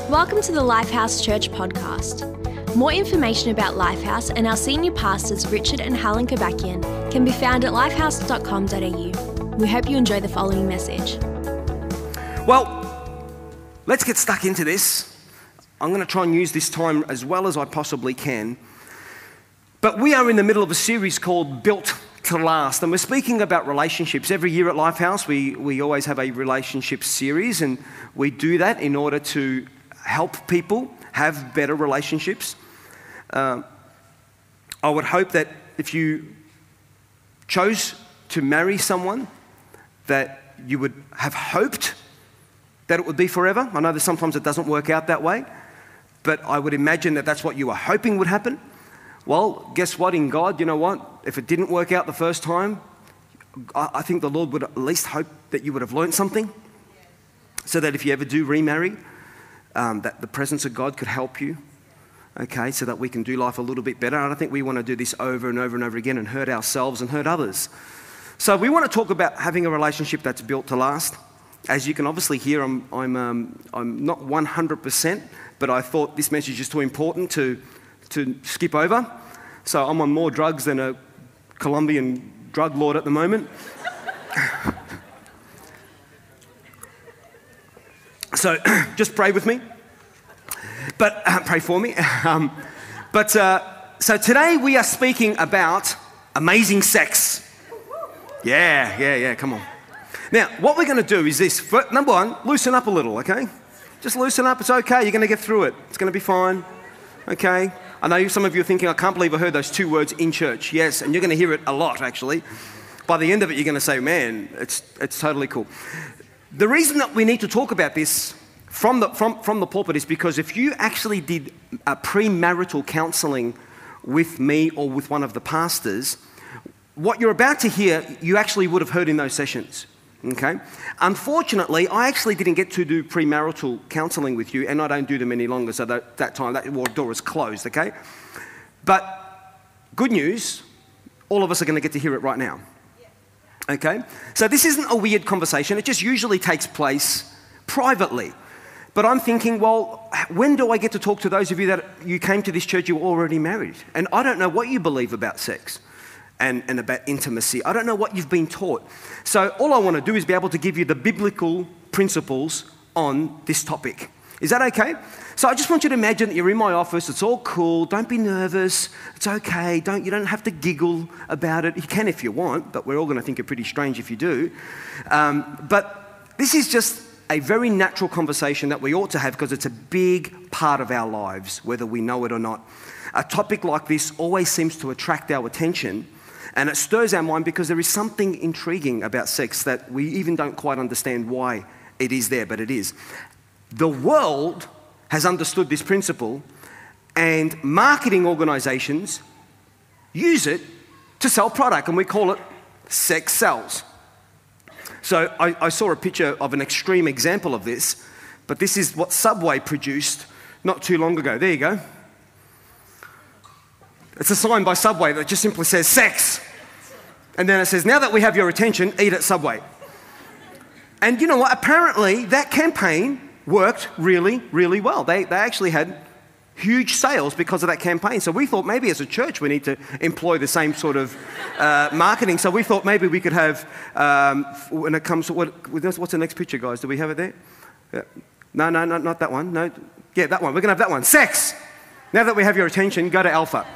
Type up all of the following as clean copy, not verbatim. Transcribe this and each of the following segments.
Welcome to the Lifehouse Church podcast. More information about Lifehouse and our senior pastors Richard and Helen Kabakian can be found at lifehouse.com.au. We hope you enjoy the following message. Well, let's get stuck into this. I'm going to try and use this time as well as I possibly can. But we are in the middle of a series called Built to Last, and we're speaking about relationships. Every year at Lifehouse, we always have a relationship series, and we do that in order to help people have better relationships. I would hope that if you chose to marry someone, that you would have hoped that it would be forever. I know that sometimes it doesn't work out that way, but I would imagine that that's what you were hoping would happen. Well, guess what? In God, you know what? If it didn't work out the first time, I think the Lord would at least hope that you would have learned something, so that if you ever do remarry, that the presence of God could help you, okay, so that we can do life a little bit better. And I think we want to do this over and over and over again and hurt ourselves and hurt others. So we want to talk about having a relationship that's built to last. As you can obviously hear, I'm not 100%, but I thought this message is too important to skip over. So I'm on more drugs than a Colombian drug lord at the moment. So just pray with me, but pray for me. So today we are speaking about amazing sex. Yeah, come on. Now, what we're going to do is this. Number one, loosen up a little, okay? Just loosen up. It's okay. You're going to get through it. It's going to be fine, okay? I know some of you are thinking, I can't believe I heard those two words in church. Yes, and you're going to hear it a lot, actually. By the end of it, you're going to say, man, it's totally cool. The reason that we need to talk about this from the pulpit is because if you actually did a premarital counseling with me or with one of the pastors, what you're about to hear, you actually would have heard in those sessions, okay? Unfortunately, I actually didn't get to do premarital counseling with you, and I don't do them any longer, so that time, that door is closed, okay? But good news, all of us are going to get to hear it right now. Okay, so this isn't a weird conversation. It just usually takes place privately. But I'm thinking, well, when do I get to talk to those of you that you came to this church, you were already married? And I don't know what you believe about sex and about intimacy. I don't know what you've been taught. So all I want to do is be able to give you the biblical principles on this topic. Is that okay? So I just want you to imagine that you're in my office. It's all cool. Don't be nervous. It's okay. You don't have to giggle about it. You can if you want, but we're all going to think you're pretty strange if you do. But this is just a very natural conversation that we ought to have because it's a big part of our lives, whether we know it or not. A topic like this always seems to attract our attention, and it stirs our mind because there is something intriguing about sex that we even don't quite understand why it is there, but it is. The world has understood this principle, and marketing organizations use it to sell product, and we call it sex sells. So I saw a picture of an extreme example of this, but this is what Subway produced not too long ago. There you go. It's a sign by Subway that just simply says sex. And then it says, now that we have your attention, eat at Subway. And you know what? Apparently that campaign worked really, really well. They actually had huge sales because of that campaign. So we thought maybe as a church we need to employ the same sort of marketing. So we thought maybe we could have, when it comes to, what's the next picture, guys? Do we have it there? Yeah. No, not that one. No, yeah, that one. We're going to have that one. Sex. Now that we have your attention, go to Alpha.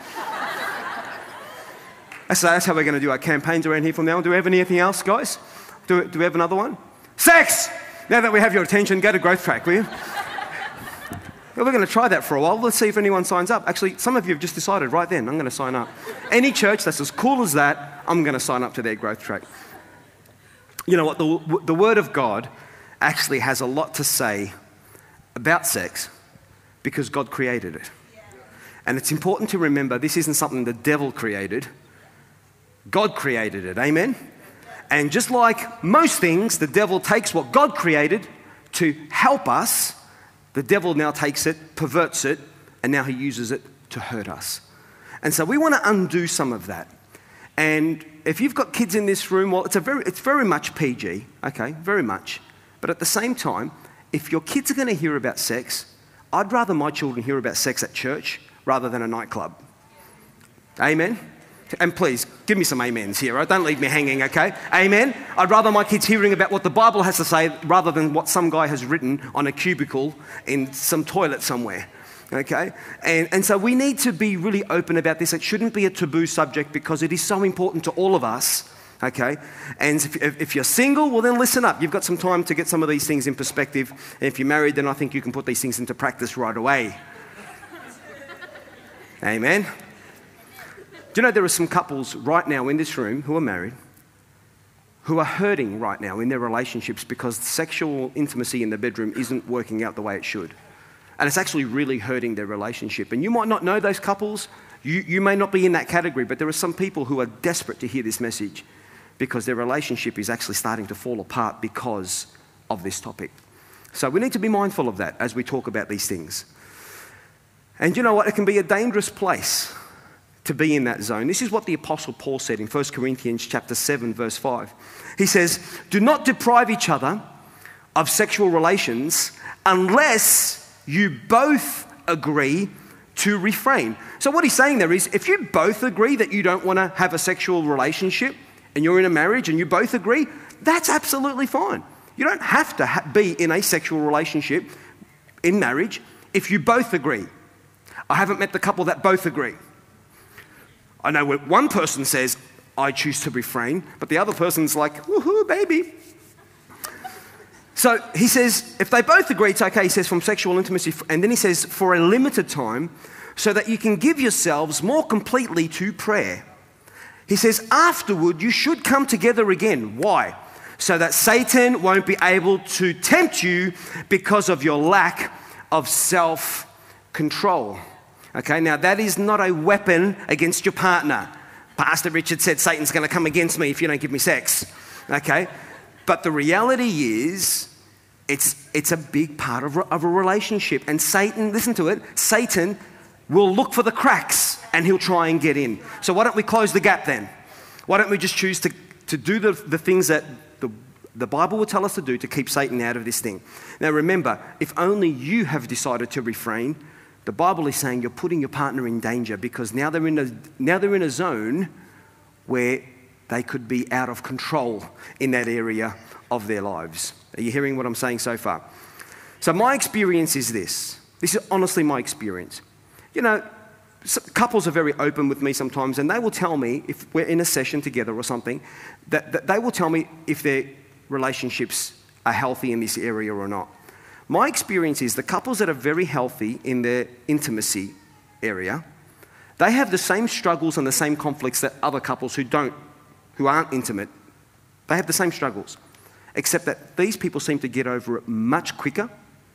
That's how we're going to do our campaigns around here from now on. Do we have anything else, guys? Do we have another one? Sex! Now that we have your attention, go to Growth Track, will you? Well, we're going to try that for a while. Let's see if anyone signs up. Actually, some of you have just decided right then, I'm going to sign up. Any church that's as cool as that, I'm going to sign up to their Growth Track. You know what? The Word of God actually has a lot to say about sex because God created it. And it's important to remember this isn't something the devil created. God created it. Amen? And just like most things, the devil takes what God created to help us. The devil now takes it, perverts it, and now he uses it to hurt us. And so we want to undo some of that. And if you've got kids in this room, well, it's very much PG, okay, very much. But at the same time, if your kids are going to hear about sex, I'd rather my children hear about sex at church rather than a nightclub. Amen? And please, give me some amens here, right? Don't leave me hanging, okay? Amen? I'd rather my kids hearing about what the Bible has to say rather than what some guy has written on a cubicle in some toilet somewhere, okay? And so we need to be really open about this. It shouldn't be a taboo subject because it is so important to all of us, okay? And if you're single, well then listen up. You've got some time to get some of these things in perspective. And if you're married, then I think you can put these things into practice right away. Amen? Do you know there are some couples right now in this room who are married who are hurting right now in their relationships because sexual intimacy in the bedroom isn't working out the way it should. And it's actually really hurting their relationship. And you might not know those couples. You may not be in that category, but there are some people who are desperate to hear this message because their relationship is actually starting to fall apart because of this topic. So we need to be mindful of that as we talk about these things. And you know what? It can be a dangerous place to be in that zone. This is what the Apostle Paul said in 1 Corinthians chapter 7, verse 5. He says, do not deprive each other of sexual relations unless you both agree to refrain. So what he's saying there is, if you both agree that you don't want to have a sexual relationship and you're in a marriage and you both agree, that's absolutely fine. You don't have to be in a sexual relationship in marriage if you both agree. I haven't met the couple that both agree. I know when one person says, I choose to refrain, but the other person's like, woohoo, baby. So he says, if they both agree, it's okay. He says, from sexual intimacy, and then he says, for a limited time, so that you can give yourselves more completely to prayer. He says, afterward, you should come together again. Why? So that Satan won't be able to tempt you because of your lack of self-control. Okay, now that is not a weapon against your partner. Pastor Richard said Satan's going to come against me if you don't give me sex. Okay, but the reality is it's a big part of a relationship. And Satan, listen to it, Satan will look for the cracks and he'll try and get in. So why don't we close the gap then? Why don't we just choose to do the things that the Bible will tell us to do to keep Satan out of this thing? Now remember, if only you have decided to refrain, the Bible is saying you're putting your partner in danger because now they're in a zone where they could be out of control in that area of their lives. Are you hearing what I'm saying so far? So my experience is this. This is honestly my experience. You know, couples are very open with me sometimes, and they will tell me, if we're in a session together or something, that they will tell me if their relationships are healthy in this area or not. My experience is the couples that are very healthy in their intimacy area, they have the same struggles and the same conflicts that other couples who aren't intimate, they have the same struggles, except that these people seem to get over it much quicker,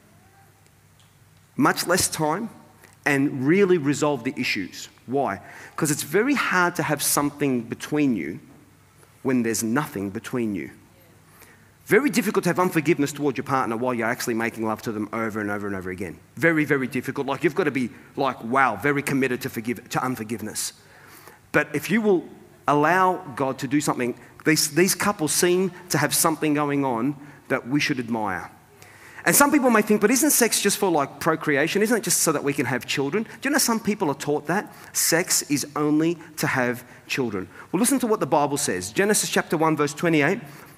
much less time, and really resolve the issues. Why? Because it's very hard to have something between you when there's nothing between you. Very difficult to have unforgiveness towards your partner while you're actually making love to them over and over and over again. Very, very difficult. Like you've got to be like, wow, very committed to unforgiveness. But if you will allow God to do something, these couples seem to have something going on that we should admire. And some people may think, but isn't sex just for like procreation? Isn't it just so that we can have children? Do you know some people are taught that? Sex is only to have children. Well, listen to what the Bible says. Genesis chapter 1, verse 28.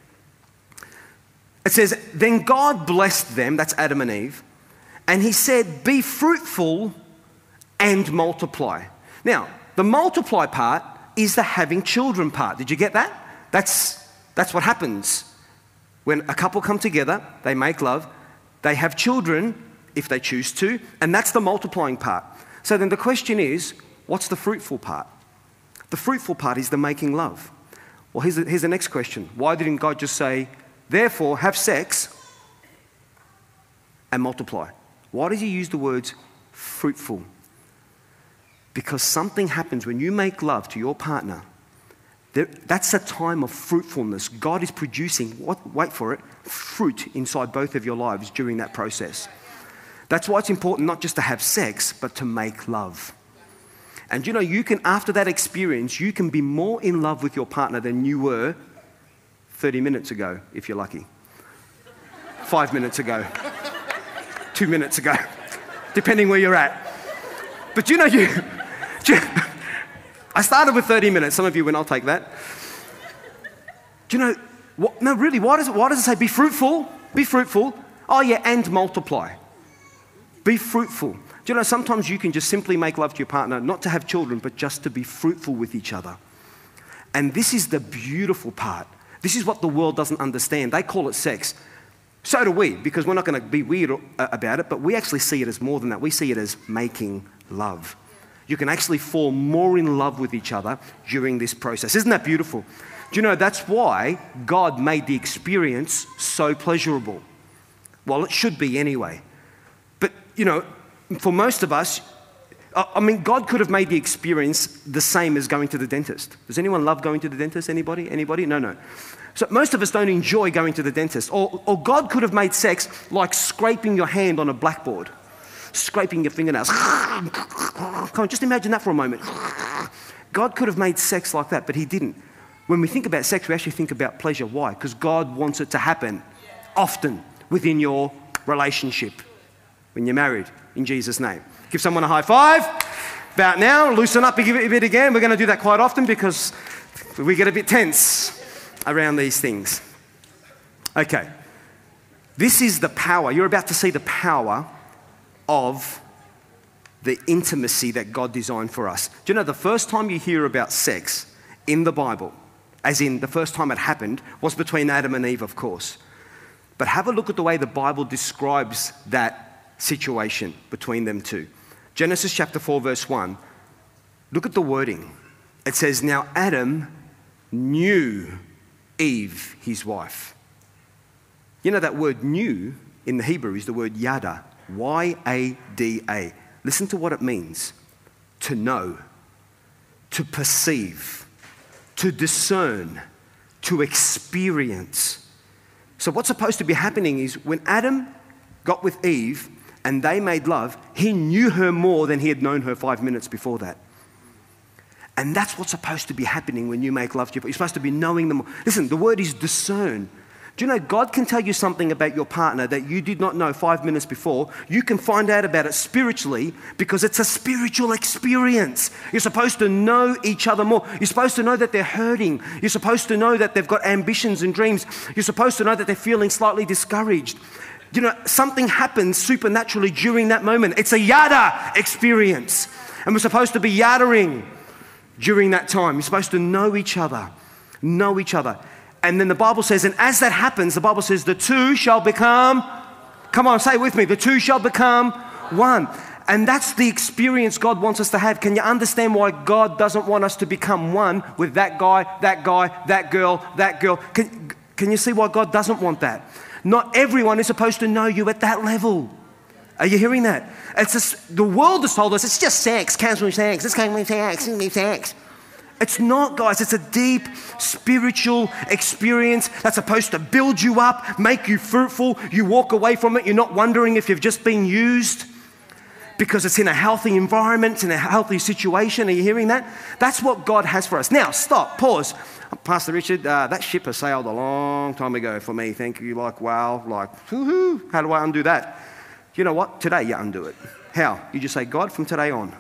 It says, then God blessed them, that's Adam and Eve, and he said, be fruitful and multiply. Now, the multiply part is the having children part. Did you get that? That's what happens. When a couple come together, they make love, they have children if they choose to, and that's the multiplying part. So then the question is, what's the fruitful part? The fruitful part is the making love. Well, here's the next question. Why didn't God just say, therefore, have sex and multiply? Why does he use the words fruitful? Because something happens when you make love to your partner. That's a time of fruitfulness. God is producing, wait for it, fruit inside both of your lives during that process. That's why it's important not just to have sex, but to make love. And you know, you can, after that experience, you can be more in love with your partner than you were 30 minutes ago, if you're lucky. 5 minutes ago. 2 minutes ago. depending where you're at. But I started with 30 minutes. Some of you went, I'll take that. Do you know, no, really, why does it say be fruitful? Be fruitful. Oh yeah, and multiply. Be fruitful. Do you know, sometimes you can just simply make love to your partner, not to have children, but just to be fruitful with each other. And this is the beautiful part. This is what the world doesn't understand. They call it sex. So do we, because we're not going to be weird about it, but we actually see it as more than that. We see it as making love. You can actually fall more in love with each other during this process. Isn't that beautiful? Do you know, that's why God made the experience so pleasurable. Well, it should be anyway. But, you know, for most of us, I mean, God could have made the experience the same as going to the dentist. Does anyone love going to the dentist? Anybody? Anybody? No. So most of us don't enjoy going to the dentist. Or God could have made sex like scraping your hand on a blackboard. Scraping your fingernails. Come on, just imagine that for a moment. God could have made sex like that, but he didn't. When we think about sex, we actually think about pleasure. Why? Because God wants it to happen often within your relationship when you're married, in Jesus' name. Give someone a high five. About now, loosen up a bit again. We're going to do that quite often because we get a bit tense around these things. Okay. This is the power. You're about to see the power of the intimacy that God designed for us. Do you know the first time you hear about sex in the Bible, as in the first time it happened, was between Adam and Eve, of course. But have a look at the way the Bible describes that situation between them two. Genesis chapter 4, verse 1. Look at the wording. It says, now Adam knew Eve, his wife. You know that word knew in the Hebrew is the word yada, Y-A-D-A. Listen to what it means. To know, to perceive, to discern, to experience. So what's supposed to be happening is when Adam got with Eve and they made love, he knew her more than he had known her 5 minutes before that. And that's what's supposed to be happening when you make love to your partner. You're supposed to be knowing them. Listen, the word is discern. Do you know God can tell you something about your partner that you did not know 5 minutes before? You can find out about it spiritually because it's a spiritual experience. You're supposed to know each other more. You're supposed to know that they're hurting. You're supposed to know that they've got ambitions and dreams. You're supposed to know that they're feeling slightly discouraged. You know, something happens supernaturally during that moment. It's a yada experience. And we're supposed to be yadaing during that time. You're supposed to know each other. Know each other. And then the Bible says, and as that happens, the Bible says, the two shall become, come on, say it with me, the two shall become one. And that's the experience God wants us to have. Can you understand why God doesn't want us to become one with that guy, that girl, that girl? Can you see why God doesn't want that? Not everyone is supposed to know you at that level. Are you hearing that? It's just, the world has told us it's just sex, casual sex, it's casual sex, it's sex. It's not, guys. It's a deep spiritual experience that's supposed to build you up, make you fruitful. You walk away from it. You're not wondering if you've just been used because it's in a healthy environment, it's in a healthy situation. Are you hearing that? That's what God has for us. Now, stop, pause. Pastor Richard, that ship has sailed a long time ago for me. Thank you. Like, wow, like, woohoo. How do I undo that? You know what? Today you undo it. How? You just say, God, from today on.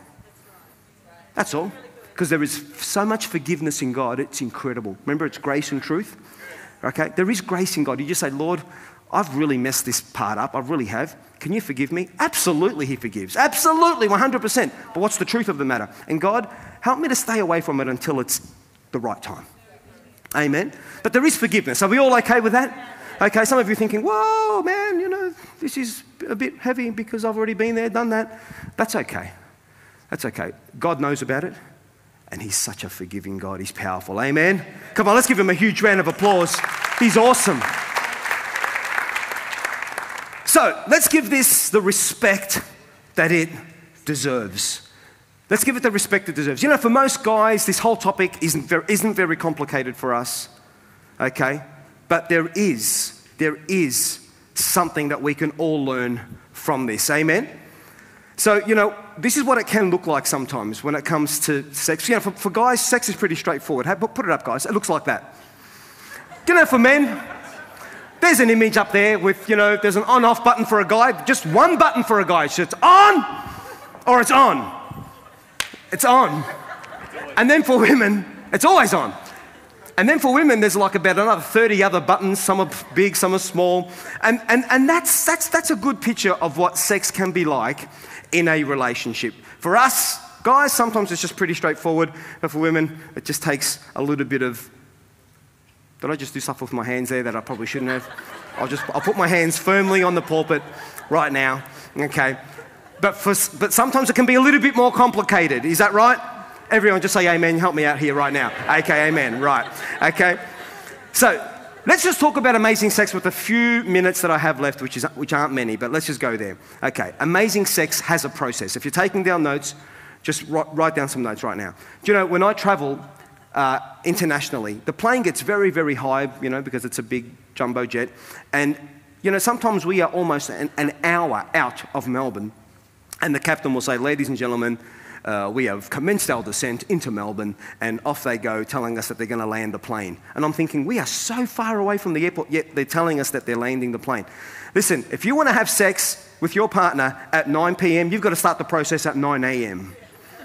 That's all. Because there is so much forgiveness in God, it's incredible. Remember, it's grace and truth? Okay? There is grace in God. You just say, Lord, I've really messed this part up. I really have. Can you forgive me? Absolutely, he forgives. Absolutely, 100%. But what's the truth of the matter? And God, help me to stay away from it until it's the right time. Amen? But there is forgiveness. Are we all okay with that? Okay, some of you are thinking, whoa, man, you know, this is a bit heavy because I've already been there, done that. That's okay. That's okay. God knows about it. And he's such a forgiving God. He's powerful. Amen? Come on, let's give him a huge round of applause. He's awesome. So let's give this the respect that it deserves. Let's give it the respect it deserves. You know, for most guys, this whole topic isn't very complicated for us. Okay? But there is something that we can all learn from this. Amen? So, you know, this is what it can look like sometimes when it comes to sex. You know, for guys, sex is pretty straightforward. Put it up, guys. It looks like that. You know, for men, There's an image up there with, there's an on-off button for a guy, just one button for a guy. So it's on or it's on. It's on. And then for women, it's always on. And then for women, there's like about another 30 other buttons. Some are big, some are small. And that's a good picture of what sex can be like in a relationship. For us, guys, sometimes it's just pretty straightforward. But for women, it just takes a little bit of... Did I just do stuff with my hands there that I probably shouldn't have? I'll put my hands firmly on the pulpit right now, okay? But sometimes it can be a little bit more complicated. Is that right? Everyone just say amen, help me out here right now. Okay, amen, right. Okay, so let's just talk about amazing sex with the few minutes that I have left, which aren't many, but let's just go there. Okay, amazing sex has a process. If you're taking down notes, just write down some notes right now. Do you know, when I travel internationally, the plane gets very, very high, because it's a big jumbo jet. And, sometimes we are almost an hour out of Melbourne. And the captain will say, ladies and gentlemen, we have commenced our descent into Melbourne, and off they go, telling us that they're going to land the plane. And I'm thinking, we are so far away from the airport, yet they're telling us that they're landing the plane. Listen, if you want to have sex with your partner at 9 p.m., you've got to start the process at 9 a.m.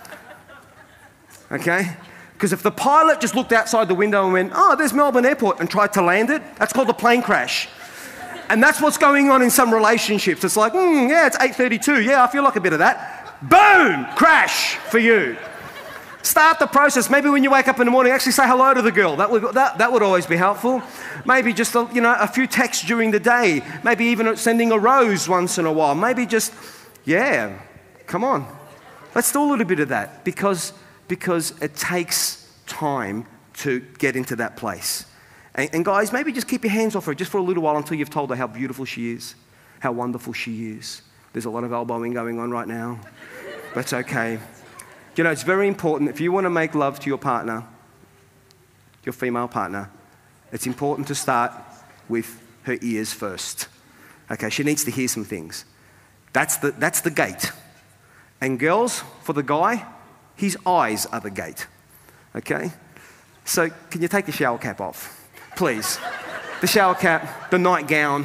Okay? Because if the pilot just looked outside the window and went, oh, there's Melbourne Airport, and tried to land it, that's called a plane crash. And that's what's going on in some relationships. It's like, yeah, it's 8:32. Yeah, I feel like a bit of that. Boom! Crash for you. Start the process. Maybe when you wake up in the morning, actually say hello to the girl. That would always be helpful. Maybe just a few texts during the day. Maybe even sending a rose once in a while. Maybe just, yeah, come on. Let's do a little bit of that because it takes time to get into that place. And guys, maybe just keep your hands off her just for a little while until you've told her how beautiful she is, how wonderful she is. There's a lot of elbowing going on right now. That's okay. It's very important. If you want to make love to your partner, your female partner, it's important to start with her ears first. Okay, she needs to hear some things. That's the gate. And girls, for the guy, his eyes are the gate. Okay? So can you take the shower cap off? Please. The shower cap, the nightgown,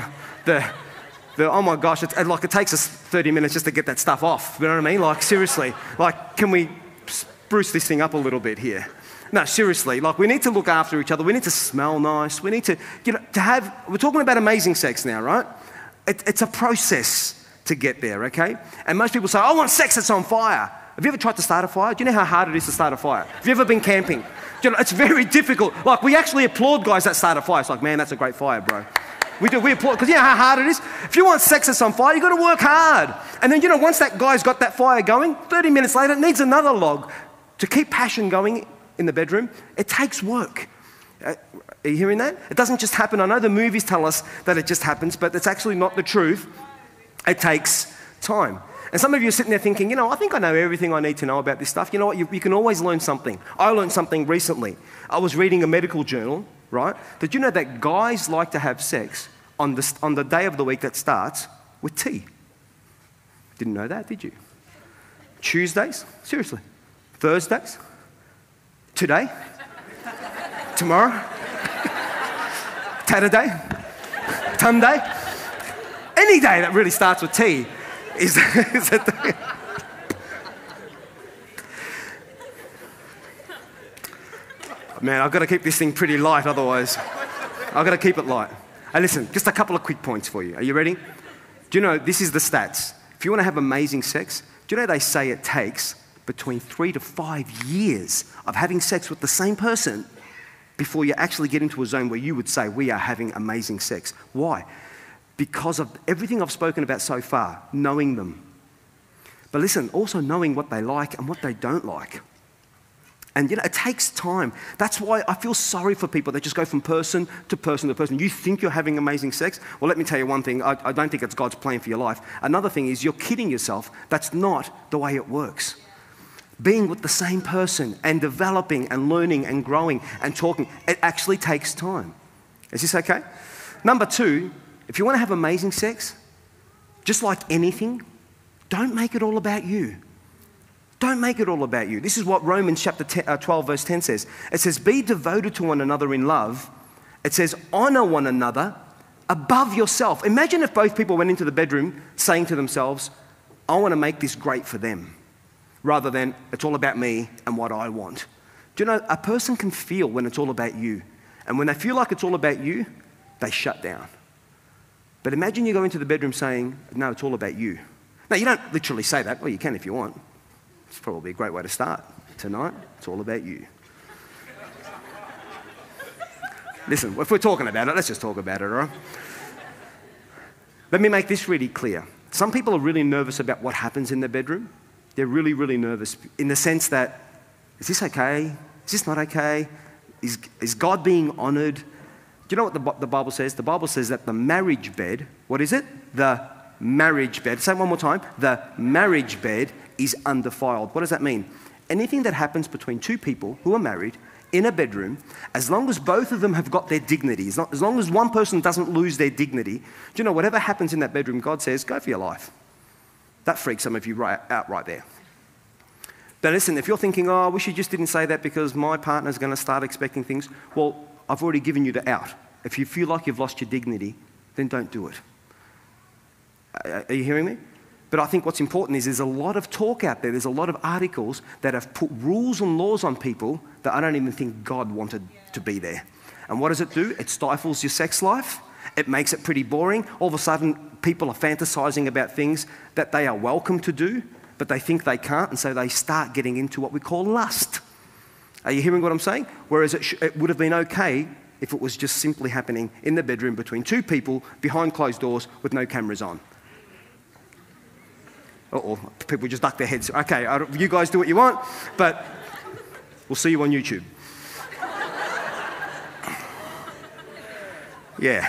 oh my gosh, it takes us 30 minutes just to get that stuff off. You know what I mean? Like, seriously. Like, can we spruce this thing up a little bit here? No, seriously. Like, we need to look after each other. We need to smell nice. We need to, we're talking about amazing sex now, right? It's a process to get there, okay? And most people say, I want sex that's on fire. Have you ever tried to start a fire? Do you know how hard it is to start a fire? Have you ever been camping? It's very difficult. Like, we actually applaud guys that start a fire. It's like, man, that's a great fire, bro. We applaud, because you know how hard it is? If you want sex that's on fire, you've got to work hard. And then, once that guy's got that fire going, 30 minutes later, it needs another log. To keep passion going in the bedroom, it takes work. Are you hearing that? It doesn't just happen. I know the movies tell us that it just happens, but it's actually not the truth. It takes time. And some of you are sitting there thinking, I think I know everything I need to know about this stuff. You know what? You can always learn something. I learned something recently. I was reading a medical journal, right? Did you know that guys like to have sex on the day of the week that starts with tea? Didn't know that, did you? Tuesdays? Seriously. Thursdays? Today? Tomorrow? Saturday? Sunday? Any day that really starts with tea is it Man, I've got to keep this thing pretty light, otherwise I've got to keep it light. Hey, listen, just a couple of quick points for you. Are you ready? Do you know, this is the stats. If you want to have amazing sex, do you know they say it takes between 3 to 5 years of having sex with the same person before you actually get into a zone where you would say, we are having amazing sex. Why? Because of everything I've spoken about so far, knowing them. But listen, also knowing what they like and what they don't like. And it takes time. That's why I feel sorry for people that just go from person to person to person. You think you're having amazing sex? Well, let me tell you one thing. I don't think it's God's plan for your life. Another thing is you're kidding yourself. That's not the way it works. Being with the same person and developing and learning and growing and talking, it actually takes time. Is this okay? Number 2, if you want to have amazing sex, just like anything, don't make it all about you. Don't make it all about you. This is what Romans chapter 12 verse 10 says. It says, be devoted to one another in love. It says, honor one another above yourself. Imagine if both people went into the bedroom saying to themselves, I want to make this great for them, rather than it's all about me and what I want. Do you know, a person can feel when it's all about you. And when they feel like it's all about you, they shut down. But imagine you go into the bedroom saying, no, it's all about you. Now, you don't literally say that. Well, you can if you want. It's probably a great way to start tonight. It's all about you. Listen, if we're talking about it, let's just talk about it, all right? Let me make this really clear. Some people are really nervous about what happens in the bedroom. They're really, really nervous in the sense that, is this okay? Is this not okay? Is God being honored? Do you know what the Bible says? The Bible says that the marriage bed, what is it? The marriage bed. Say it one more time. The marriage bed is undefiled. What does that mean? Anything that happens between two people who are married in a bedroom, as long as both of them have got their dignity, as long as one person doesn't lose their dignity, do you know, whatever happens in that bedroom, God says, go for your life. That freaks some of you out right there. But listen, if you're thinking, oh, I wish you just didn't say that because my partner's going to start expecting things, well, I've already given you the out. If you feel like you've lost your dignity, then don't do it. Are you hearing me? But I think what's important is there's a lot of talk out there, there's a lot of articles that have put rules and laws on people that I don't even think God wanted to be there. And what does it do? It stifles your sex life. It makes it pretty boring. All of a sudden, people are fantasizing about things that they are welcome to do, but they think they can't, and so they start getting into what we call lust. Are you hearing what I'm saying? Whereas it would have been okay if it was just simply happening in the bedroom between two people behind closed doors with no cameras on. Uh-oh, people just duck their heads. Okay, you guys do what you want, but we'll see you on YouTube. Yeah.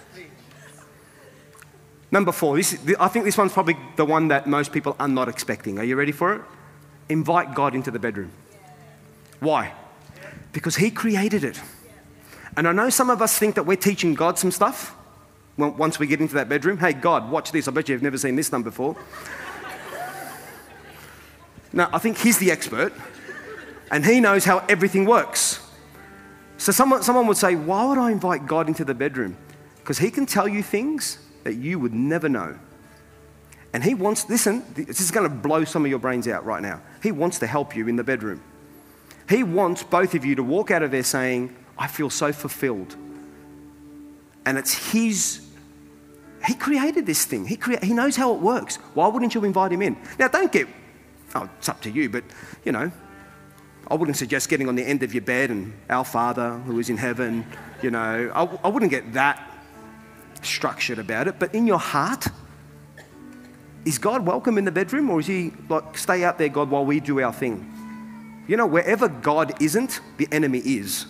Number 4, I think this one's probably the one that most people are not expecting. Are you ready for it? Invite God into the bedroom. Why? Because He created it. And I know some of us think that we're teaching God some stuff once we get into that bedroom. Hey, God, watch this. I bet you've never seen this done before. No, I think He's the expert, and He knows how everything works. So someone would say, why would I invite God into the bedroom? Because He can tell you things that you would never know. And He wants, listen, this is going to blow some of your brains out right now. He wants to help you in the bedroom. He wants both of you to walk out of there saying, I feel so fulfilled. And it's He created this thing. He knows how it works. Why wouldn't you invite Him in? Now, it's up to you, but, you know, I wouldn't suggest getting on the end of your bed and our Father who is in heaven, you know, I wouldn't get that structured about it. But in your heart, is God welcome in the bedroom, or is He like, stay out there, God, while we do our thing? You know, wherever God isn't, the enemy is.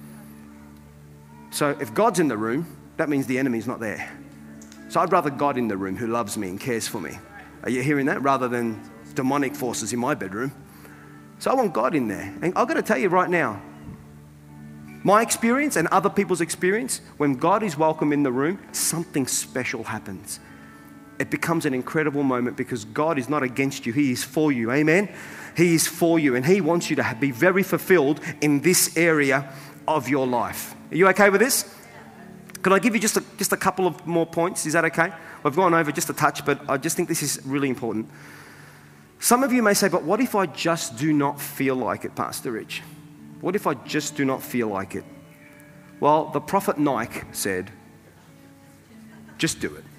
So if God's in the room, that means the enemy's not there. So I'd rather God in the room who loves me and cares for me. Are you hearing that? Rather than demonic forces in my bedroom. So I want God in there. And I've got to tell you right now, my experience and other people's experience, when God is welcome in the room, something special happens. It becomes an incredible moment because God is not against you. He is for you. Amen? He is for you, and He wants you to be very fulfilled in this area of your life. Are you okay with this? Can I give you just a couple of more points? Is that okay? We've gone over just a touch, but I just think this is really important. Some of you may say, but what if I just do not feel like it, Pastor Rich? What if I just do not feel like it? Well, the prophet Nike said, just do it.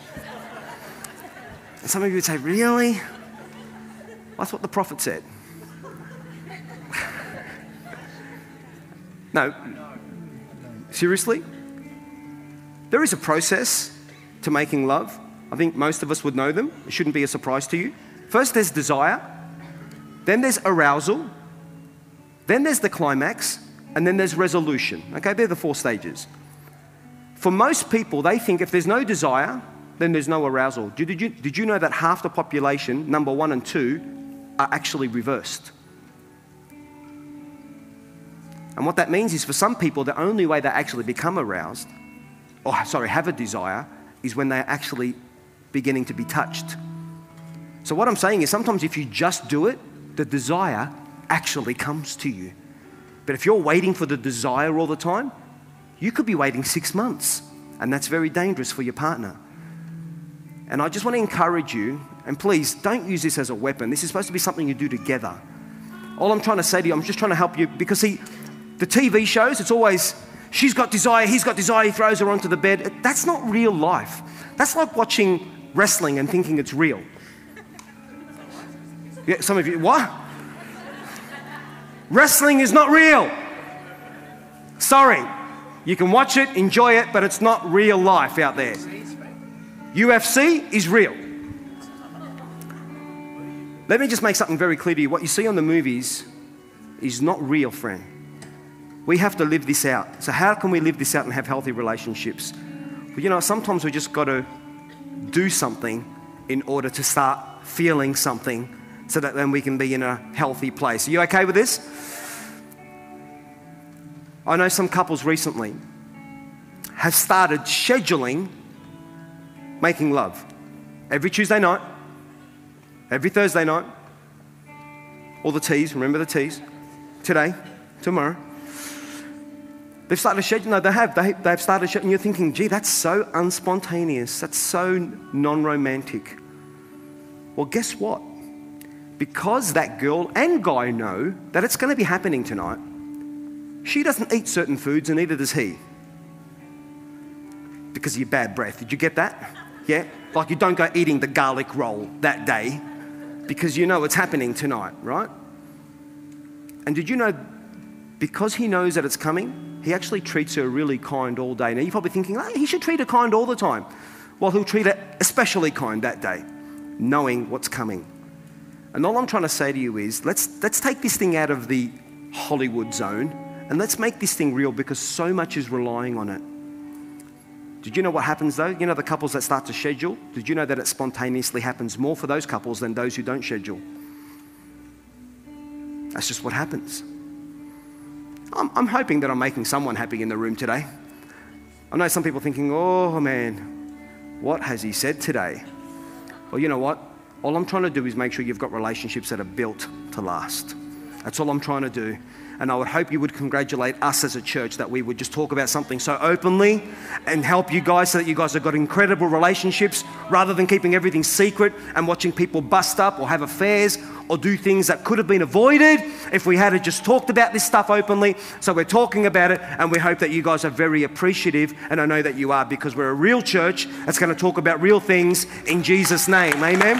And some of you would say, really? That's what the prophet said. No, seriously? There is a process to making love. I think most of us would know them. It shouldn't be a surprise to you. First, there's desire. Then there's arousal. Then there's the climax. And then there's resolution. Okay, they're the 4 stages. For most people, they think if there's no desire, then there's no arousal. Did you know that half the population, number 1 and 2, are actually reversed? And what that means is for some people, the only way they actually become aroused, have a desire, is when they're actually beginning to be touched. So what I'm saying is sometimes if you just do it, the desire actually comes to you. But if you're waiting for the desire all the time, you could be waiting 6 months And that's very dangerous for your partner. And I just want to encourage you, and please don't use this as a weapon. This is supposed to be something you do together. All I'm trying to say to you, I'm just trying to help you, because see, the TV shows, it's always, she's got desire, he's got desire, he throws her onto the bed. That's not real life. That's like watching wrestling and thinking it's real. Yeah, some of you, what? Wrestling is not real. Sorry. You can watch it, enjoy it, but it's not real life out there. UFC is real. Let me just make something very clear to you. What you see on the movies is not real, friend. We have to live this out. So how can we live this out and have healthy relationships? Well, you know, sometimes we just got to do something in order to start feeling something so that then we can be in a healthy place. Are you okay with this? I know some couples recently have started scheduling making love. Every Tuesday night, every Thursday night, all the teas, remember the teas, today, tomorrow. They've started scheduling, no, they've started scheduling, and you're thinking, gee, that's so unspontaneous, that's so non-romantic. Well, guess what? Because that girl and guy know that it's going to be happening tonight, she doesn't eat certain foods and neither does he. Because of your bad breath. Did you get that? Yeah? Like you don't go eating the garlic roll that day because you know it's happening tonight, right? And did you know, because he knows that it's coming, he actually treats her really kind all day. Now you're probably thinking, oh, he should treat her kind all the time. Well, he'll treat her especially kind that day, knowing what's coming. And all I'm trying to say to you is, let's take this thing out of the Hollywood zone and let's make this thing real, because so much is relying on it. Did you know what happens though? You know the couples that start to schedule? Did you know that it spontaneously happens more for those couples than those who don't schedule? That's just what happens. I'm hoping that I'm making someone happy in the room today. I know some people thinking, oh man, what has he said today? Well, you know what? All I'm trying to do is make sure you've got relationships that are built to last. That's all I'm trying to do. And I would hope you would congratulate us as a church that we would just talk about something so openly and help you guys so that you guys have got incredible relationships, rather than keeping everything secret and watching people bust up or have affairs or do things that could have been avoided if we had just talked about this stuff openly. So we're talking about it, and we hope that you guys are very appreciative, and I know that you are, because we're a real church that's going to talk about real things in Jesus' name. Amen.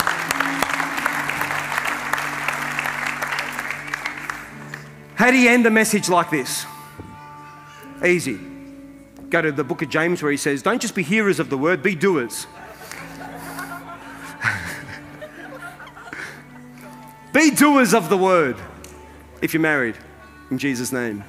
How do you end a message like this? Easy. Go to the book of James where he says, don't just be hearers of the word, be doers. Be doers of the word if you're married, in Jesus' name.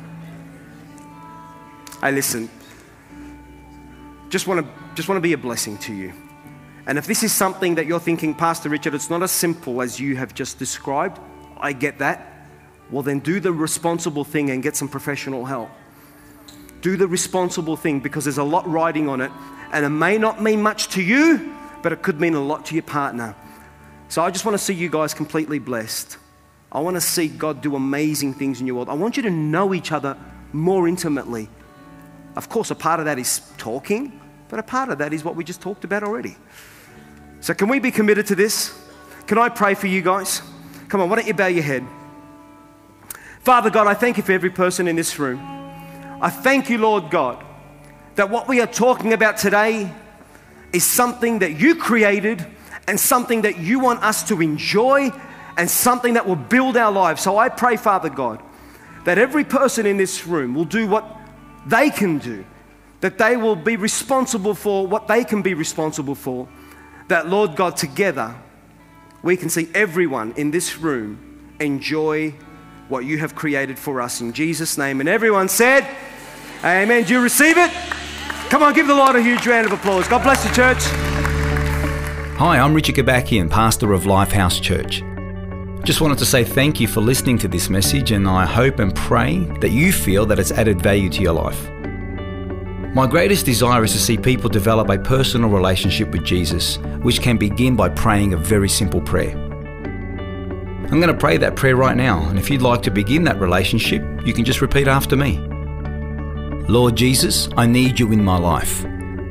Hey, listen. Just want to be a blessing to you. And if this is something that you're thinking, Pastor Richard, it's not as simple as you have just described, I get that. Well, then do the responsible thing and get some professional help. Do the responsible thing, because there's a lot riding on it, and it may not mean much to you, but it could mean a lot to your partner. So I just want to see you guys completely blessed. I want to see God do amazing things in your world. I want you to know each other more intimately. Of course, a part of that is talking, but a part of that is what we just talked about already. So can we be committed to this? Can I pray for you guys? Come on, why don't you bow your head? Father God, I thank you for every person in this room. I thank you, Lord God, that what we are talking about today is something that you created and something that you want us to enjoy and something that will build our lives. So I pray, Father God, that every person in this room will do what they can do, that they will be responsible for what they can be responsible for, that, Lord God, together we can see everyone in this room enjoy what you have created for us, in Jesus' name. And everyone said, amen. Do you receive it? Come on, give the Lord a huge round of applause. God bless you, church. Hi, I'm Richard Gabakian, pastor of Lifehouse Church. Just wanted to say thank you for listening to this message, and I hope and pray that you feel that it's added value to your life. My greatest desire is to see people develop a personal relationship with Jesus, which can begin by praying a very simple prayer. I'm going to pray that prayer right now, and if you'd like to begin that relationship, you can just repeat after me. Lord Jesus, I need you in my life.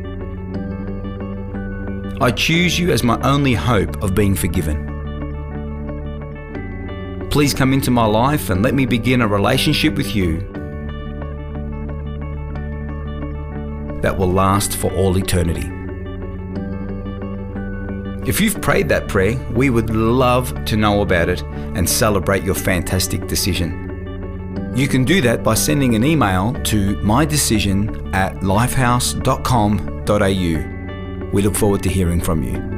I choose you as my only hope of being forgiven. Please come into my life and let me begin a relationship with you that will last for all eternity. If you've prayed that prayer, we would love to know about it and celebrate your fantastic decision. You can do that by sending an email to mydecision@lifehouse.com.au. We look forward to hearing from you.